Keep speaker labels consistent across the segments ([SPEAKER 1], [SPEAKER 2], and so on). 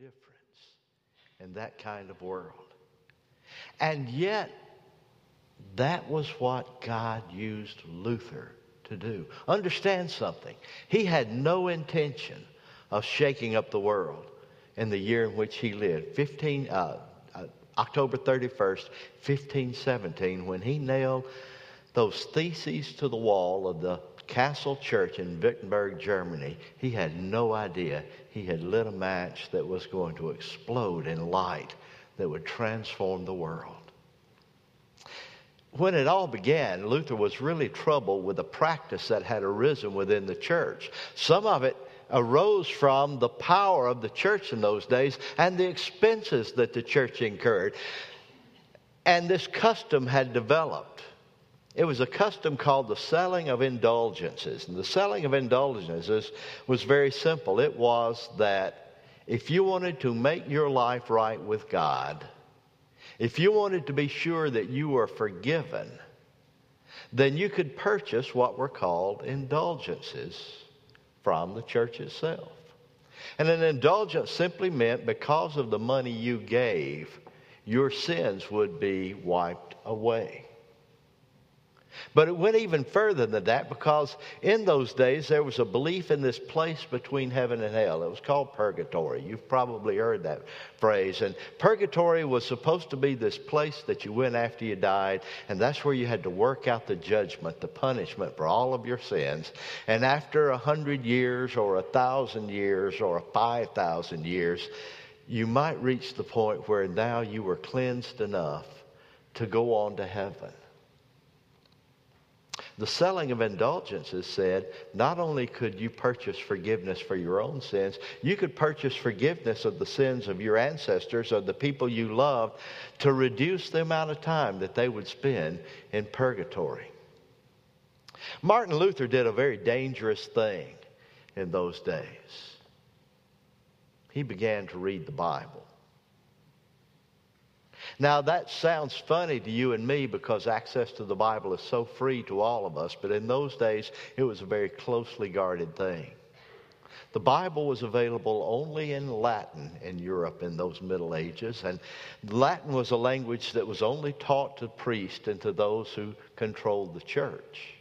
[SPEAKER 1] difference in that kind of world. And yet, that was what God used Luther to do. Understand something. He had no intention of shaking up the world in the year in which he lived, October 31st, 1517, when he nailed those theses to the wall of the Castle Church in Wittenberg, Germany. He had no idea he had lit a match that was going to explode in light that would transform the world. When it all began, Luther was really troubled with a practice that had arisen within the church. Some of it arose from the power of the church in those days and the expenses that the church incurred. And this custom had developed. It was a custom called the selling of indulgences. And the selling of indulgences was very simple. It was that if you wanted to make your life right with God, if you wanted to be sure that you were forgiven, then you could purchase what were called indulgences from the church itself. And an indulgence simply meant because of the money you gave, your sins would be wiped away. But it went even further than that, because in those days there was a belief in this place between heaven and hell. It was called purgatory. You've probably heard that phrase. And purgatory was supposed to be this place that you went after you died, and that's where you had to work out the judgment, the punishment for all of your sins. And after 100 years or 1,000 years or 5,000 years, you might reach the point where now you were cleansed enough to go on to heaven. The selling of indulgences said not only could you purchase forgiveness for your own sins, you could purchase forgiveness of the sins of your ancestors or the people you loved to reduce the amount of time that they would spend in purgatory. Martin Luther did a very dangerous thing in those days. He began to read the Bible. Now, that sounds funny to you and me because access to the Bible is so free to all of us, but in those days, it was a very closely guarded thing. The Bible was available only in Latin in Europe in those Middle Ages, and Latin was a language that was only taught to priests and to those who controlled the church.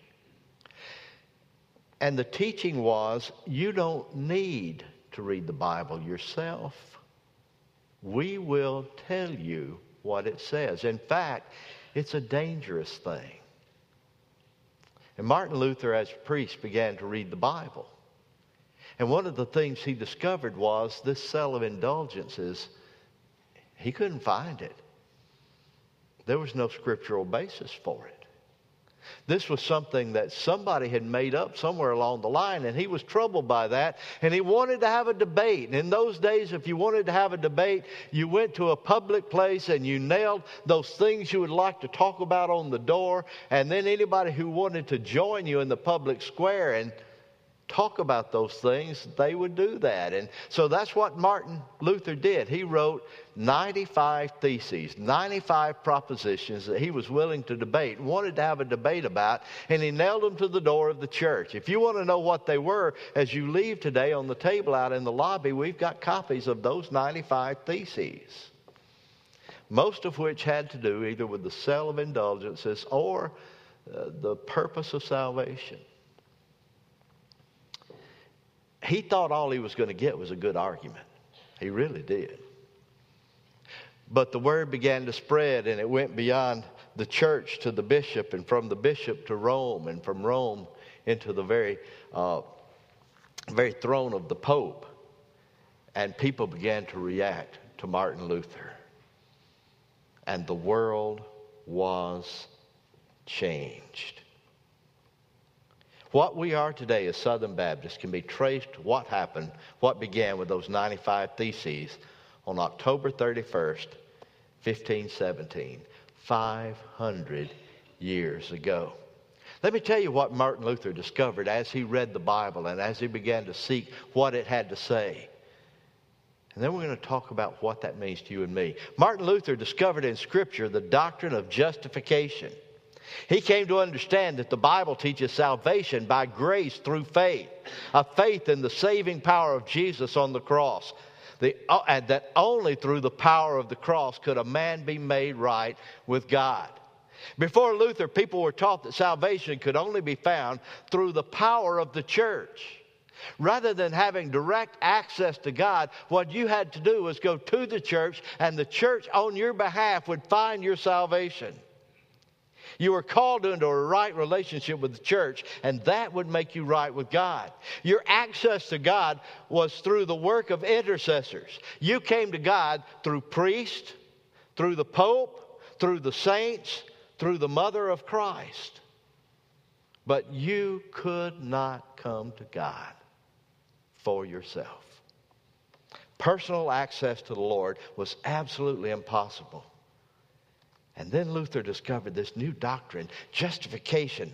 [SPEAKER 1] And the teaching was, you don't need to read the Bible yourself. We will tell you what it says. In fact, it's a dangerous thing. And Martin Luther, as a priest, began to read the Bible. And one of the things he discovered was this sale of indulgences, he couldn't find it. There was no scriptural basis for it. This was something that somebody had made up somewhere along the line, and he was troubled by that, and he wanted to have a debate. And in those days, if you wanted to have a debate, you went to a public place and you nailed those things you would like to talk about on the door, and then anybody who wanted to join you in the public square and talk about those things, they would do that. And so that's what Martin Luther did. He wrote 95 theses, 95 propositions that he was willing to debate, wanted to have a debate about, and he nailed them to the door of the church. If you want to know what they were, as you leave today on the table out in the lobby, we've got copies of those 95 theses, most of which had to do either with the sale of indulgences or the purpose of salvation. He thought all he was going to get was a good argument. He really did. But the word began to spread, and it went beyond the church to the bishop, and from the bishop to Rome, and from Rome into the very throne of the Pope. And people began to react to Martin Luther. And the world was changed. What we are today as Southern Baptists can be traced to what happened, what began with those 95 theses on October 31st, 1517, 500 years ago. Let me tell you what Martin Luther discovered as he read the Bible and as he began to seek what it had to say. And then we're going to talk about what that means to you and me. Martin Luther discovered in Scripture the doctrine of justification. He came to understand that the Bible teaches salvation by grace through faith, a faith in the saving power of Jesus on the cross. And that only through the power of the cross could a man be made right with God. Before Luther, people were taught that salvation could only be found through the power of the church. Rather than having direct access to God, what you had to do was go to the church, and the church on your behalf would find your salvation. You were called into a right relationship with the church, and that would make you right with God. Your access to God was through the work of intercessors. You came to God through priests, through the Pope, through the saints, through the mother of Christ. But you could not come to God for yourself. Personal access to the Lord was absolutely impossible. And then Luther discovered this new doctrine, justification,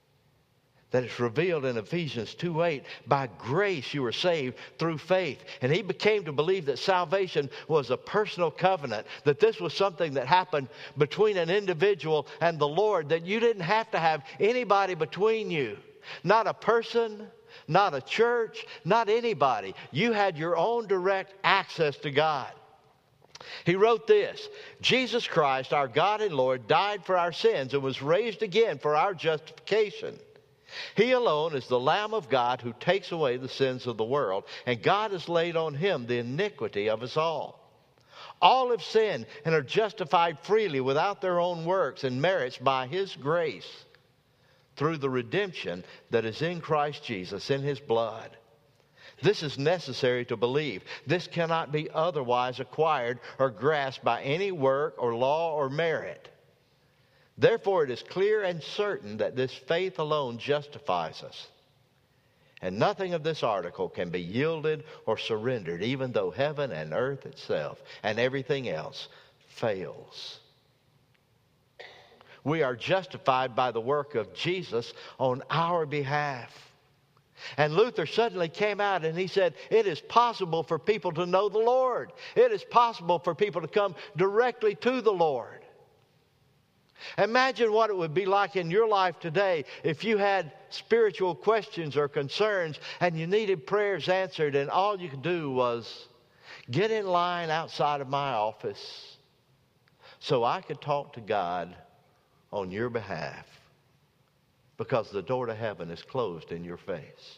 [SPEAKER 1] that is revealed in Ephesians 2:8. By grace you were saved through faith. And he became to believe that salvation was a personal covenant, that this was something that happened between an individual and the Lord, that you didn't have to have anybody between you. Not a person, not a church, not anybody. You had your own direct access to God. He wrote this: Jesus Christ, our God and Lord, died for our sins and was raised again for our justification. He alone is the Lamb of God who takes away the sins of the world, and God has laid on him the iniquity of us all. All have sinned and are justified freely without their own works and merits by his grace through the redemption that is in Christ Jesus, in his blood. This is necessary to believe. This cannot be otherwise acquired or grasped by any work or law or merit. Therefore, it is clear and certain that this faith alone justifies us. And nothing of this article can be yielded or surrendered, even though heaven and earth itself and everything else fails. We are justified by the work of Jesus on our behalf. And Luther suddenly came out and he said, it is possible for people to know the Lord. It is possible for people to come directly to the Lord. Imagine what it would be like in your life today if you had spiritual questions or concerns and you needed prayers answered, and all you could do was get in line outside of my office so I could talk to God on your behalf, because the door to heaven is closed in your face.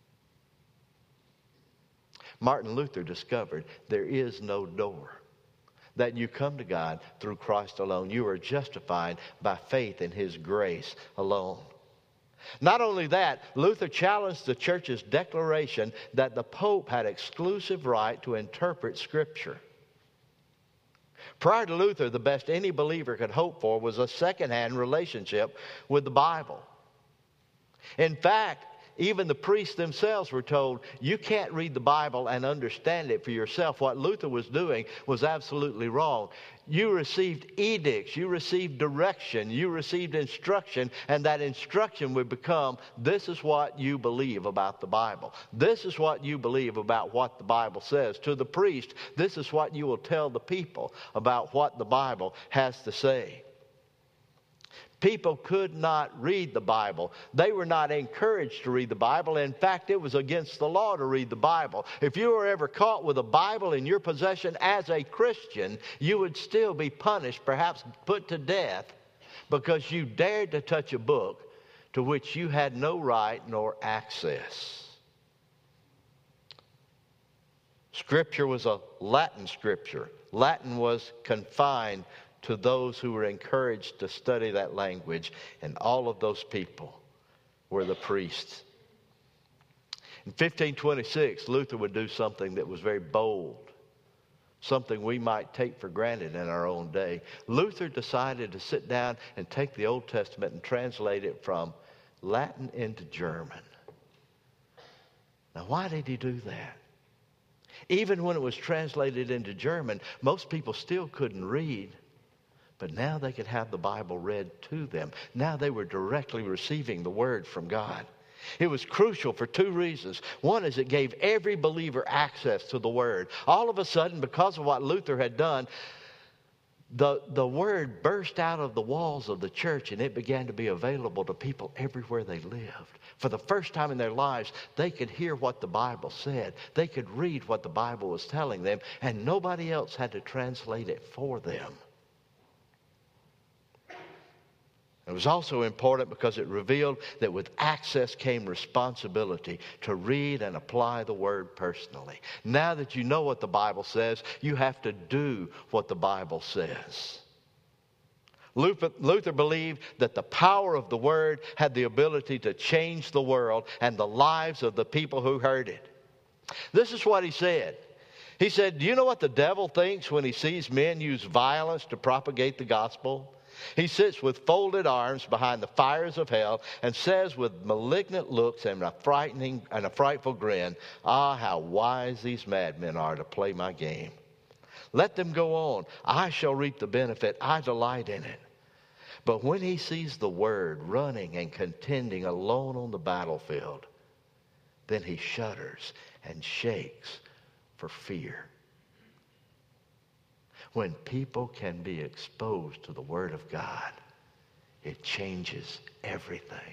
[SPEAKER 1] Martin Luther discovered there is no door, that you come to God through Christ alone. You are justified by faith in his grace alone. Not only that, Luther challenged the church's declaration that the Pope had exclusive right to interpret Scripture. Prior to Luther, the best any believer could hope for was a second-hand relationship with the Bible. In fact, even the priests themselves were told, you can't read the Bible and understand it for yourself. What Luther was doing was absolutely wrong. You received edicts, you received direction, you received instruction, and that instruction would become, this is what you believe about the Bible. This is what you believe about what the Bible says. To the priest, this is what you will tell the people about what the Bible has to say. People could not read the Bible. They were not encouraged to read the Bible. In fact, it was against the law to read the Bible. If you were ever caught with a Bible in your possession as a Christian, you would still be punished, perhaps put to death, because you dared to touch a book to which you had no right nor access. Scripture was a Latin scripture. Latin was confined to those who were encouraged to study that language, and all of those people were the priests. In 1526, Luther would do something that was very bold, something we might take for granted in our own day. Luther decided to sit down and take the Old Testament and translate it from Latin into German. Now, why did he do that? Even when it was translated into German, most people still couldn't read. But now they could have the Bible read to them. Now they were directly receiving the Word from God. It was crucial for two reasons. One is it gave every believer access to the Word. All of a sudden, because of what Luther had done, the word burst out of the walls of the church, and it began to be available to people everywhere they lived. For the first time in their lives, they could hear what the Bible said. They could read what the Bible was telling them, and nobody else had to translate it for them. It was also important because it revealed that with access came responsibility to read and apply the Word personally. Now that you know what the Bible says, you have to do what the Bible says. Luther believed that the power of the Word had the ability to change the world and the lives of the people who heard it. This is what he said. He said, do you know what the devil thinks when he sees men use violence to propagate the gospel? He sits with folded arms behind the fires of hell and says with malignant looks and a frightful grin, ah, how wise these madmen are to play my game. Let them go on. I shall reap the benefit. I delight in it. But when he sees the Word running and contending alone on the battlefield, then he shudders and shakes for fear. When people can be exposed to the Word of God, it changes everything.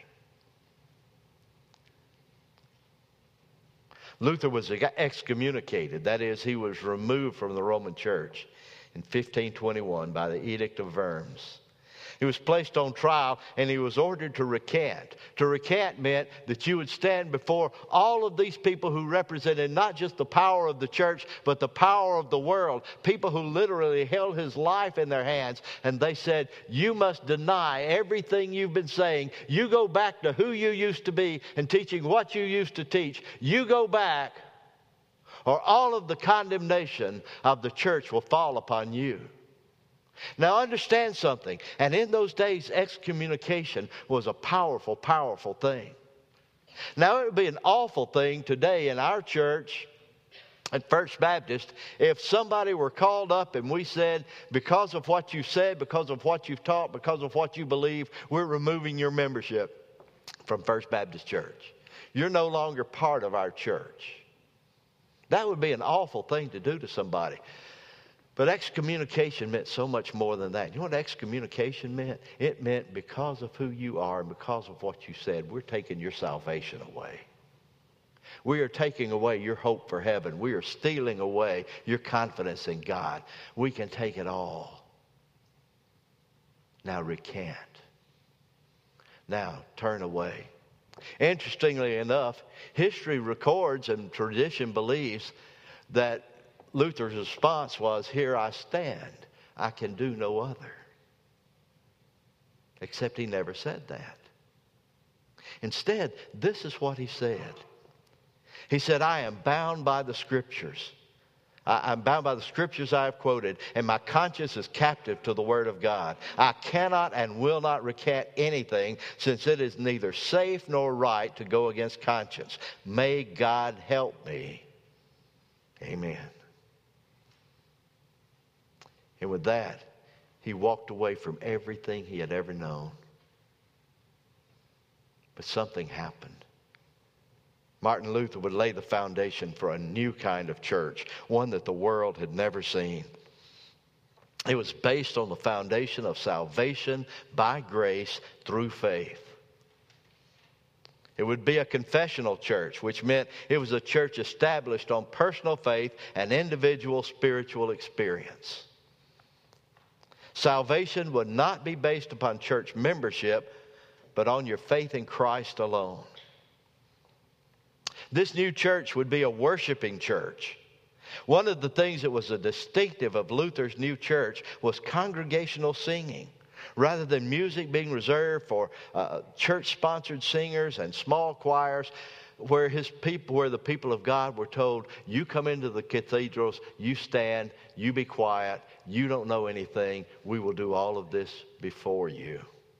[SPEAKER 1] Luther was excommunicated. That is, he was removed from the Roman Church in 1521 by the Edict of Worms. He was placed on trial and he was ordered to recant. To recant meant that you would stand before all of these people who represented not just the power of the church, but the power of the world. People who literally held his life in their hands. And they said, you must deny everything you've been saying. You go back to who you used to be and teaching what you used to teach. You go back, or all of the condemnation of the church will fall upon you. Now understand something, and in those days excommunication was a powerful, powerful thing. Now it would be an awful thing today in our church at First Baptist if somebody were called up and we said, because of what you said, because of what you've taught, because of what you believe, we're removing your membership from First Baptist Church. You're no longer part of our church. That would be an awful thing to do to somebody. But excommunication meant so much more than that. You know what excommunication meant? It meant because of who you are and because of what you said, we're taking your salvation away. We are taking away your hope for heaven. We are stealing away your confidence in God. We can take it all. Now recant. Now turn away. Interestingly enough, history records and tradition believes that Luther's response was, here I stand. I can do no other. Except he never said that. Instead, this is what he said. He said, I am bound by the Scriptures. I'm bound by the Scriptures I have quoted, and my conscience is captive to the Word of God. I cannot and will not recant anything, since it is neither safe nor right to go against conscience. May God help me. Amen. And with that, he walked away from everything he had ever known. But something happened. Martin Luther would lay the foundation for a new kind of church, one that the world had never seen. It was based on the foundation of salvation by grace through faith. It would be a confessional church, which meant it was a church established on personal faith and individual spiritual experience. Salvation would not be based upon church membership, but on your faith in Christ alone. This new church would be a worshiping church. One of the things that was a distinctive of Luther's new church was congregational singing. Rather than music being reserved for church-sponsored singers and small choirs, where the people of God were told, you come into the cathedrals, you stand, you be quiet, you don't know anything, we will do all of this before you.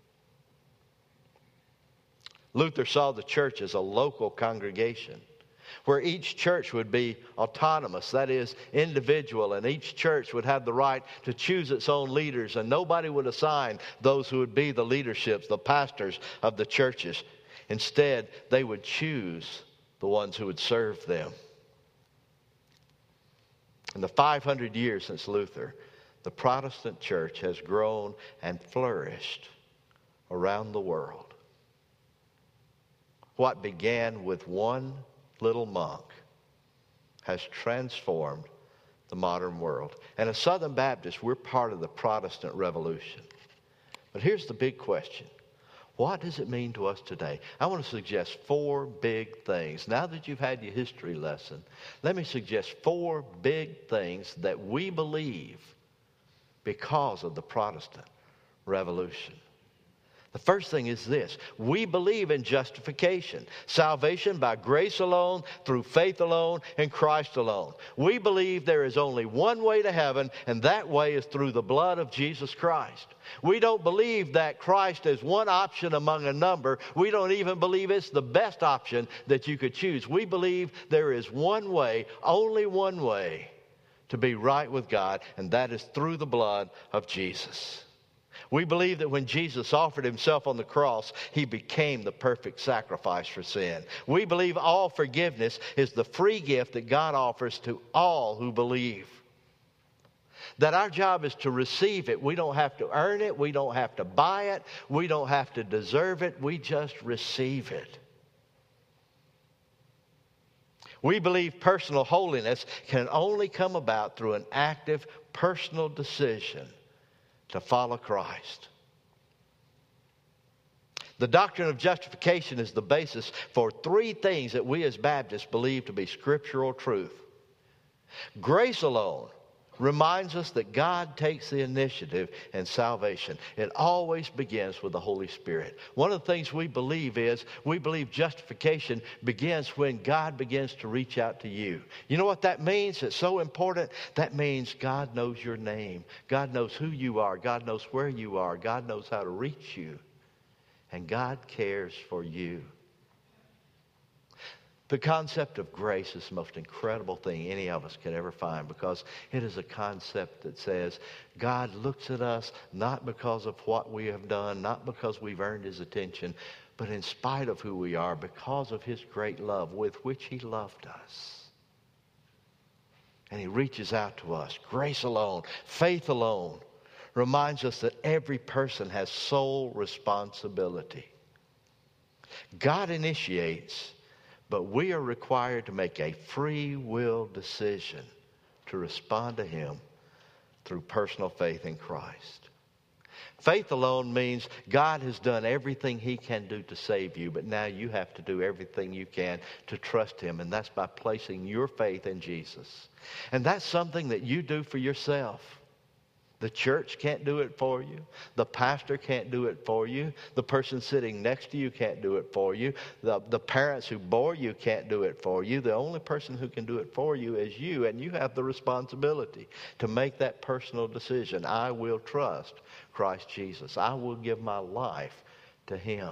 [SPEAKER 1] Luther saw the church as a local congregation, where each church would be autonomous, that is, individual, and each church would have the right to choose its own leaders, and nobody would assign those who would be the leaderships, the pastors of the churches. Instead, they would choose the ones who would serve them. In the 500 years since Luther, the Protestant church has grown and flourished around the world. What began with one little monk has transformed the modern world. And as Southern Baptists, we're part of the Protestant Revolution. But here's the big question. What does it mean to us today? I want to suggest 4 big things. Now that you've had your history lesson, let me suggest 4 big things that we believe because of the Protestant Revolution. The first thing is this. We believe in justification. Salvation by grace alone, through faith alone, in Christ alone. We believe there is only one way to heaven, and that way is through the blood of Jesus Christ. We don't believe that Christ is one option among a number. We don't even believe it's the best option that you could choose. We believe there is one way, only one way, to be right with God, and that is through the blood of Jesus. We believe that when Jesus offered himself on the cross, he became the perfect sacrifice for sin. We believe all forgiveness is the free gift that God offers to all who believe. That our job is to receive it. We don't have to earn it. We don't have to buy it. We don't have to deserve it. We just receive it. We believe personal holiness can only come about through an active personal decision to follow Christ. The doctrine of justification is the basis for 3 things that we as Baptists believe to be scriptural truth. Grace alone reminds us that God takes the initiative in salvation. It always begins with the Holy Spirit. One of the things we believe is, we believe justification begins when God begins to reach out to you. You know what that means? It's so important. That means God knows your name. God knows who you are. God knows where you are. God knows how to reach you. And God cares for you. The concept of grace is the most incredible thing any of us could ever find, because it is a concept that says God looks at us not because of what we have done, not because we've earned his attention, but in spite of who we are, because of his great love with which he loved us. And he reaches out to us. Grace alone, faith alone, reminds us that every person has sole responsibility. God initiates, but we are required to make a free will decision to respond to him through personal faith in Christ. Faith alone means God has done everything he can do to save you, but now you have to do everything you can to trust him, and that's by placing your faith in Jesus. And that's something that you do for yourself. The church can't do it for you. The pastor can't do it for you. The person sitting next to you can't do it for you. The parents who bore you can't do it for you. The only person who can do it for you is you, and you have the responsibility to make that personal decision. I will trust Christ Jesus. I will give my life to him.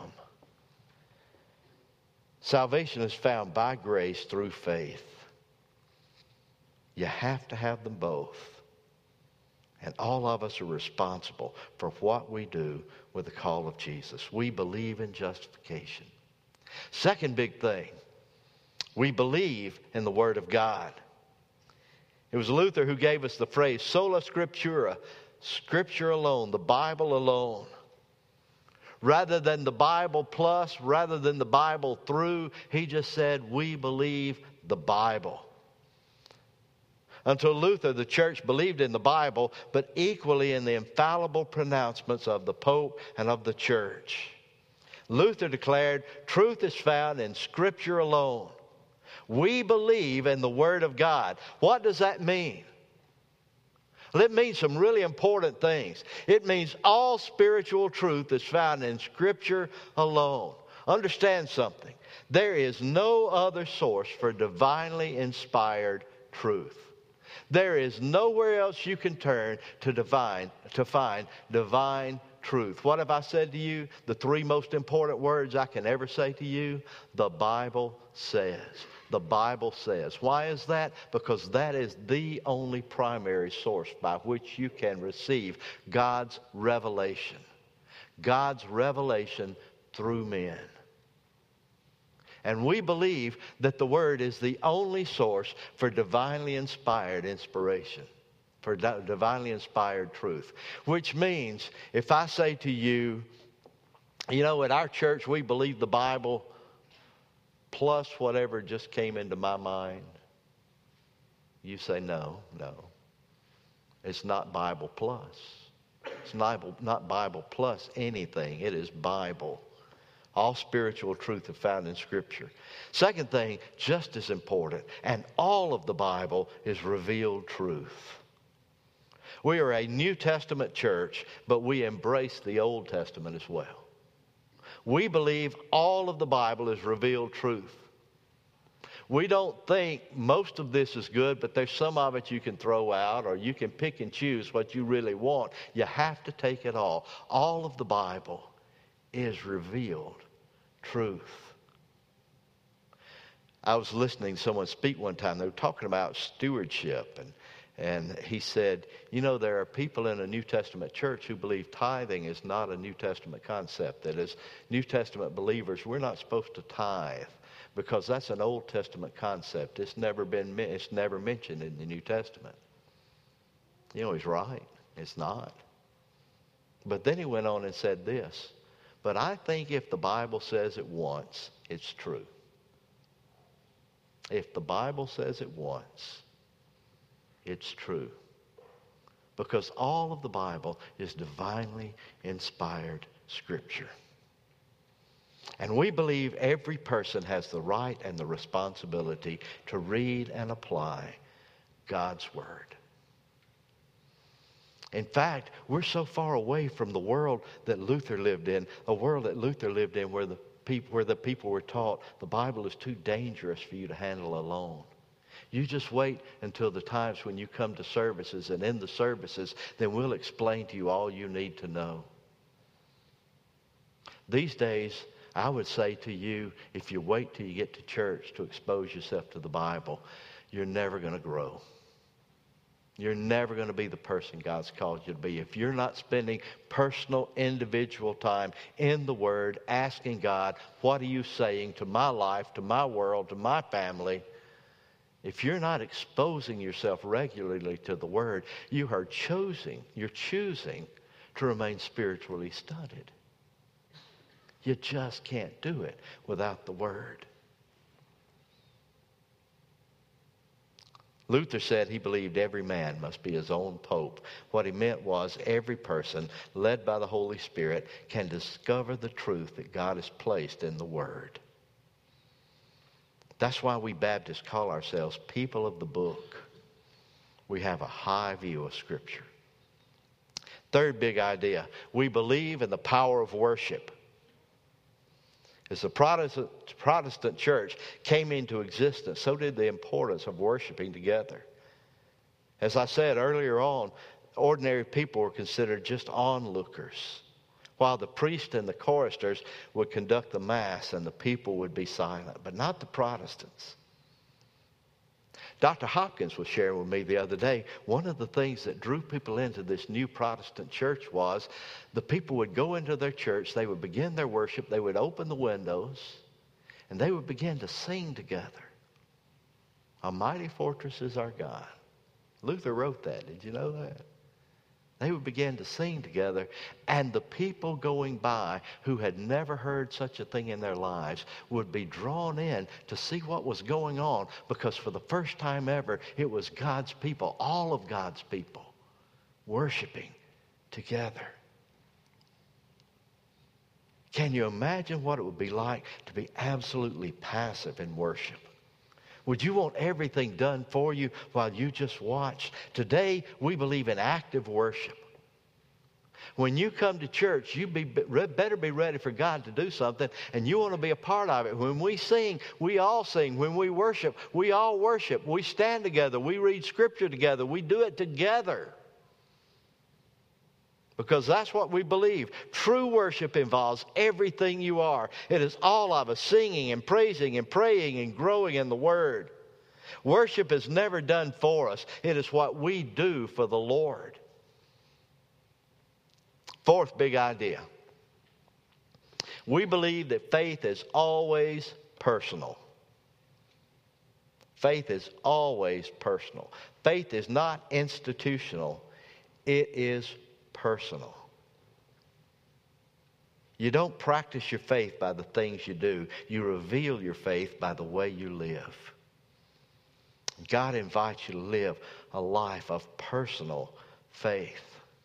[SPEAKER 1] Salvation is found by grace through faith. You have to have them both. And all of us are responsible for what we do with the call of Jesus. We believe in justification. Second big thing, we believe in the Word of God. It was Luther who gave us the phrase, sola scriptura, Scripture alone, the Bible alone. Rather than the Bible plus, rather than the Bible through, he just said, we believe the Bible. Until Luther, the church believed in the Bible, but equally in the infallible pronouncements of the Pope and of the church. Luther declared, truth is found in Scripture alone. We believe in the Word of God. What does that mean? Well, it means some really important things. It means all spiritual truth is found in Scripture alone. Understand something. There is no other source for divinely inspired truth. There is nowhere else you can turn to find divine truth. What have I said to you? The 3 most important words I can ever say to you? The Bible says. The Bible says. Why is that? Because that is the only primary source by which you can receive God's revelation. God's revelation through men. And we believe that the Word is the only source for divinely inspired inspiration. for divinely inspired truth. Which means if I say to you, at our church we believe the Bible plus whatever just came into my mind, you say no. It's not Bible plus. It's not Bible plus anything. It is Bible. All spiritual truth is found in Scripture. Second thing, just as important, and all of the Bible is revealed truth. We are a New Testament church, but we embrace the Old Testament as well. We believe all of the Bible is revealed truth. We don't think most of this is good, but there's some of it you can throw out, or you can pick and choose what you really want. You have to take it all. All of the Bible is revealed truth. I was listening to someone speak one time. They were talking about stewardship, and he said, there are people in a New Testament church who believe tithing is not a New Testament concept. That as New Testament believers, we're not supposed to tithe because that's an Old Testament concept. It's never mentioned in the New Testament. He's right. It's not. But then he went on and said this, but I think if the Bible says it once, it's true. If the Bible says it once, it's true. Because all of the Bible is divinely inspired Scripture. And we believe every person has the right and the responsibility to read and apply God's Word. In fact, we're so far away from the world that Luther lived in, a world that Luther lived in where the people were taught the Bible is too dangerous for you to handle alone. You just wait until the times when you come to services, and in the services, then we'll explain to you all you need to know. These days, I would say to you, if you wait till you get to church to expose yourself to the Bible, you're never going to grow. You're never going to be the person God's called you to be. If you're not spending personal, individual time in the Word, asking God, what are you saying to my life, to my world, to my family? If you're not exposing yourself regularly to the Word, you're choosing to remain spiritually stunted. You just can't do it without the Word. Luther said he believed every man must be his own pope. What he meant was every person, led by the Holy Spirit, can discover the truth that God has placed in the Word. That's why we Baptists call ourselves people of the book. We have a high view of Scripture. Third big idea, we believe in the power of worship. As the Protestant church came into existence, so did the importance of worshiping together. As I said earlier on, ordinary people were considered just onlookers, while the priest and the choristers would conduct the Mass and the people would be silent, but not the Protestants. Dr. Hopkins was sharing with me the other day, one of the things that drew people into this new Protestant church was the people would go into their church, they would begin their worship, they would open the windows, and they would begin to sing together. A mighty fortress is our God. Luther wrote that. Did you know that? They would begin to sing together, and the people going by who had never heard such a thing in their lives would be drawn in to see what was going on, because for the first time ever, it was God's people, all of God's people, worshiping together. Can you imagine what it would be like to be absolutely passive in worship? Would you want everything done for you while you just watched? Today, we believe in active worship. When you come to church, you better be ready for God to do something, and you want to be a part of it. When we sing, we all sing. When we worship, we all worship. We stand together. We read Scripture together. We do it together. Because that's what we believe. True worship involves everything you are. It is all of us singing and praising and praying and growing in the Word. Worship is never done for us. It is what we do for the Lord. Fourth big idea. We believe that faith is always personal. Faith is always personal. Faith is not institutional. It is personal. You don't practice your faith by the things you do. You reveal your faith by the way you live. God invites you to live a life of personal faith.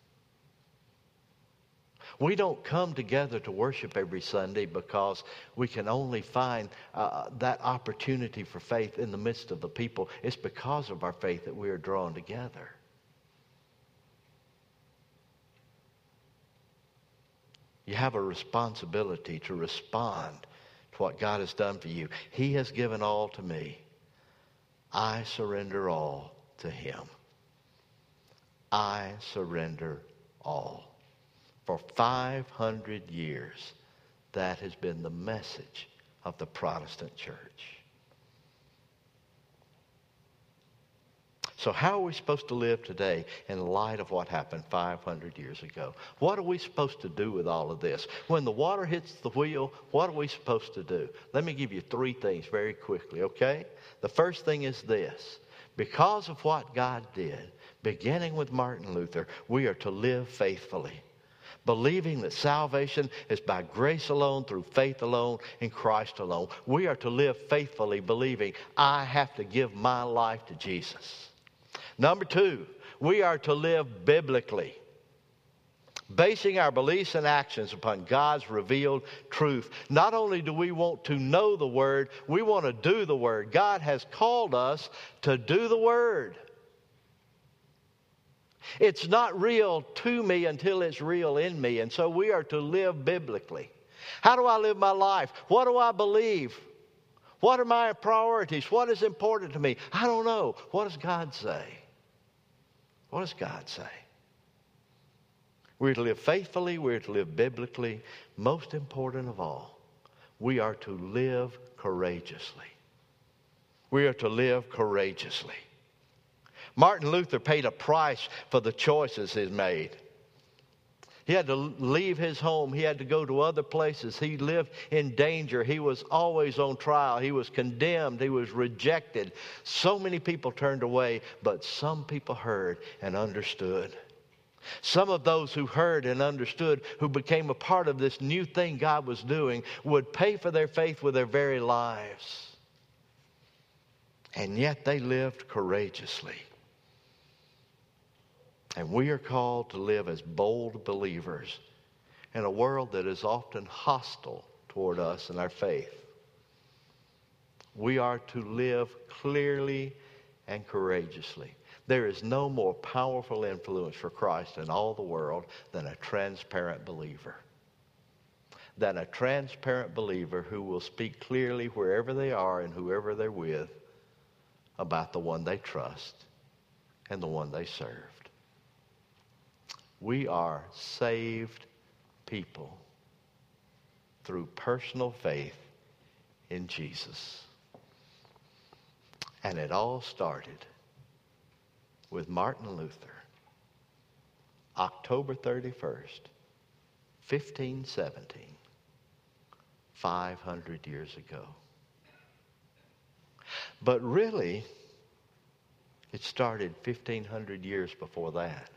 [SPEAKER 1] We don't come together to worship every Sunday because we can only find that opportunity for faith in the midst of the people. It's because of our faith that we are drawn together. You have a responsibility to respond to what God has done for you. He has given all to me. I surrender all to Him. I surrender all. For 500 years, that has been the message of the Protestant church. So how are we supposed to live today in light of what happened 500 years ago? What are we supposed to do with all of this? When the water hits the wheel, what are we supposed to do? Let me give you 3 things very quickly, okay? The first thing is this. Because of what God did, beginning with Martin Luther, we are to live faithfully, believing that salvation is by grace alone, through faith alone, in Christ alone. We are to live faithfully, believing I have to give my life to Jesus. Number 2, we are to live biblically, basing our beliefs and actions upon God's revealed truth. Not only do we want to know the Word, we want to do the Word. God has called us to do the Word. It's not real to me until it's real in me, and so we are to live biblically. How do I live my life? What do I believe? What are my priorities? What is important to me? I don't know. What does God say? What does God say? We're to live faithfully. We're to live biblically. Most important of all, we are to live courageously. We are to live courageously. Martin Luther paid a price for the choices he made. He had to leave his home. He had to go to other places. He lived in danger. He was always on trial. He was condemned. He was rejected. So many people turned away, but some people heard and understood. Some of those who heard and understood, who became a part of this new thing God was doing, would pay for their faith with their very lives. And yet they lived courageously. And we are called to live as bold believers in a world that is often hostile toward us and our faith. We are to live clearly and courageously. There is no more powerful influence for Christ in all the world than a transparent believer. Than a transparent believer who will speak clearly wherever they are and whoever they're with about the one they trust and the one they serve. We are saved people through personal faith in Jesus. And it all started with Martin Luther, October 31st, 1517, 500 years ago. But really, it started 1,500 years before that,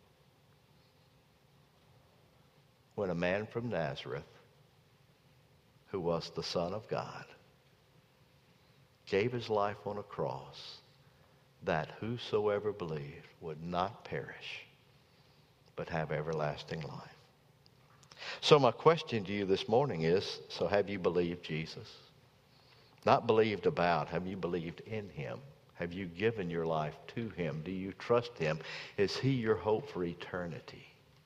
[SPEAKER 1] when a man from Nazareth, who was the Son of God, gave his life on a cross, that whosoever believed would not perish, but have everlasting life. So my question to you this morning is, so have you believed Jesus? Not believed about, have you believed in Him? Have you given your life to Him? Do you trust Him? Is He your hope for eternity?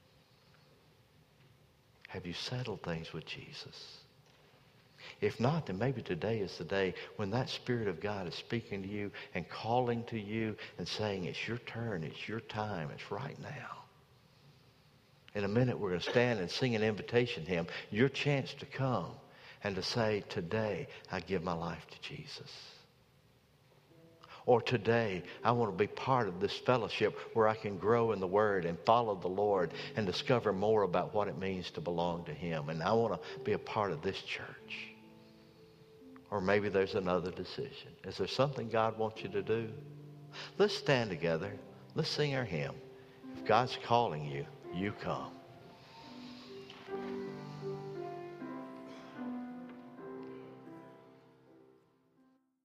[SPEAKER 1] Have you settled things with Jesus? If not, then maybe today is the day when that Spirit of God is speaking to you and calling to you and saying, it's your turn, it's your time, it's right now. In a minute, we're going to stand and sing an invitation hymn, your chance to come and to say, today, I give my life to Jesus. Or today, I want to be part of this fellowship where I can grow in the Word and follow the Lord and discover more about what it means to belong to Him. And I want to be a part of this church. Or maybe there's another decision. Is there something God wants you to do? Let's stand together. Let's sing our hymn. If God's calling you, you come.